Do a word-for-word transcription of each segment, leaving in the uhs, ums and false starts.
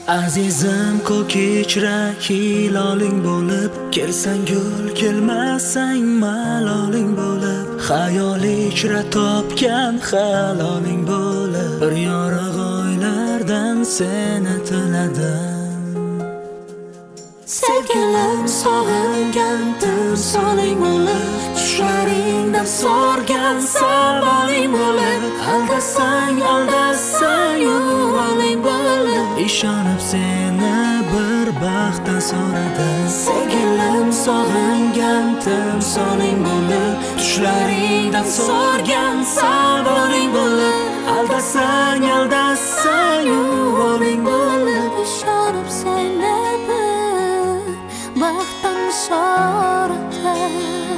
Azizim ko'k ichra hiloling bo'lib, kelsang gul kelmasang maloling bo'lib, xayol ichra topgan haloling bo'lib, bir yorug' oylardan seni tiladim. Sevgilim sog'ingan timsoling bo'lib, tushlaringdan sorgan savoling bo'lib, aldasang aldasang yuvoling bo'lib, ishonib seni bir baxtdan so'radim. Sevgilim sog'ingan timsoling bo'lib, tushlaringdan sorgan savoling bo'lib, aldasang aldasang yuvoling bo'lib, ishonib seni bir baxtdan so'radim.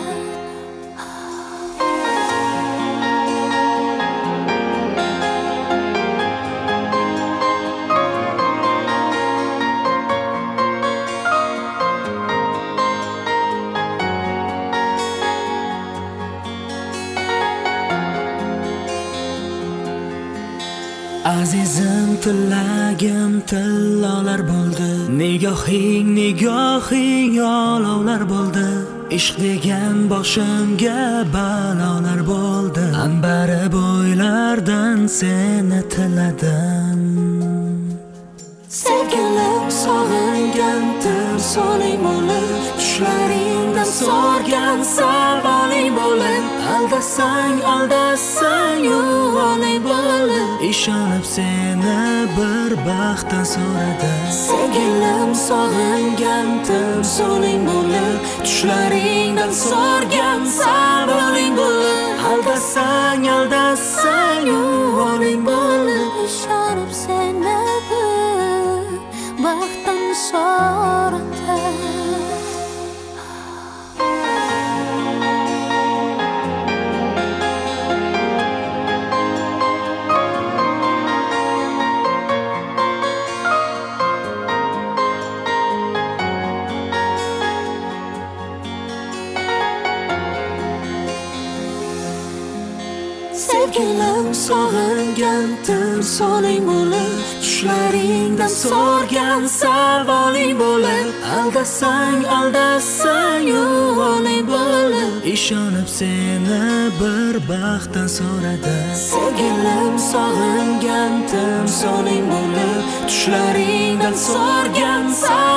Azizim tilagim tillolar bo'ldi, nigohing nigohing olovlar bo'ldi, ishq degan boshimga balolar bo'ldi, anbari bo'ylardan seni tiladim. Sevgilim sog'ingan timsoling bo'lib, tushlaringdan sorgan savoling bo'lib, Aldasang aldasang yuvoling bo'lib, ishonib seni bir baxtdan so'radim. sevgilim sog'ingan timsoling bo'lib, Tushlaringdan sorgan savoling bo'lib, aldasang aldasang yuvoling bo'lib, ishonib seni bir baxtdan so'radim. Sevgilim sog'ingan timsoling bo'lib, tushlaringdan sorgan savoling bo'lib, aldasang aldasang yuvoling bo'lib, ishonib seni bir baxtdan so'radim. Sevgilim sog'ingan timsoling bo'lib, tushlaringdan sorgan